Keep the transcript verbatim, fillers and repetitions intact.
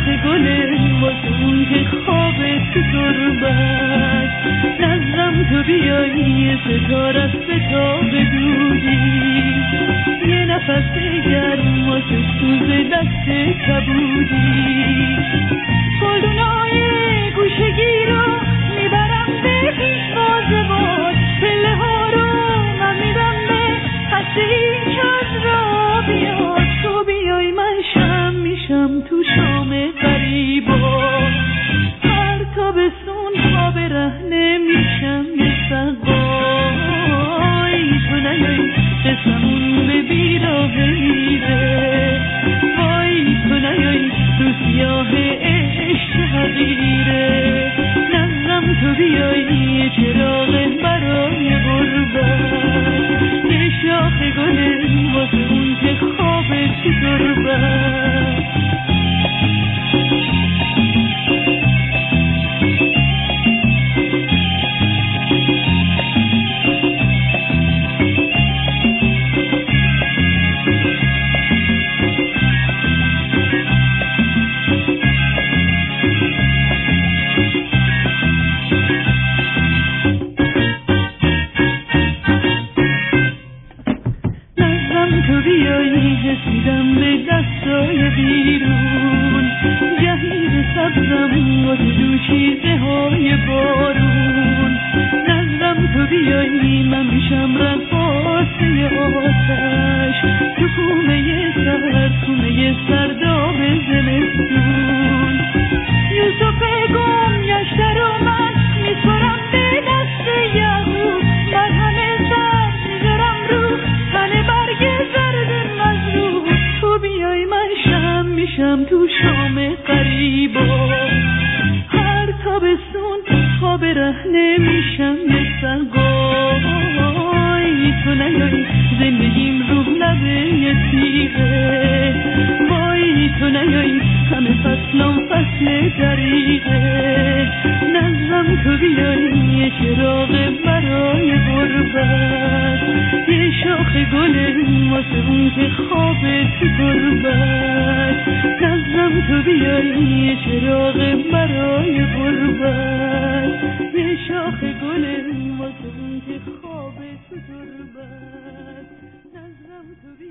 شاخ گل واسه اون که خواب تو تربت نظرم تو بیایی ستاره است ستاب دودی یه نفس گرم واسه سوز دست کبودی گلدونای گوشگی رو میبرم به پیشواز باد پله ها رو من میدم به خسته این کس را بیاد تو بیای من شم میشم تو شام غریبا هر تابستون خواب رهنه میشم یه سقای تو نیایی قسمون به بیراه میره وای تو نیایی تو سیاه عشق حقیره نظرم تو بیایی چراغ برای غربت یه شاخ گل واسه اون که خواب تو تربت تو بیایی رسیدم به دستای بیرون جهیر سبزم واسه دوشیزه های بارون نظرم تو بیایی من میشم رقاصه آتش تو کومه سر کومه سرداب زمستون یوسف گم گشته رو من میسپرم به دست یهود مرهم سر میذارم رو تن برگ تو بیای من شم میشم تو شام غریبا هر تابستون خواب رهنه میشم یه سقای تو نیایی زندگیم رو لبه یه تیغه وای تو نیایی همه فصلام فصل دریغه نظرم تو بیایی یه چراغ برای غربت یه شاخ گل واسه اون که خواب تو تربت نظرم تو بیایی یه چراغ برای غربت یه شاخ گل واسه اون که خواب تو تربت نظرم تو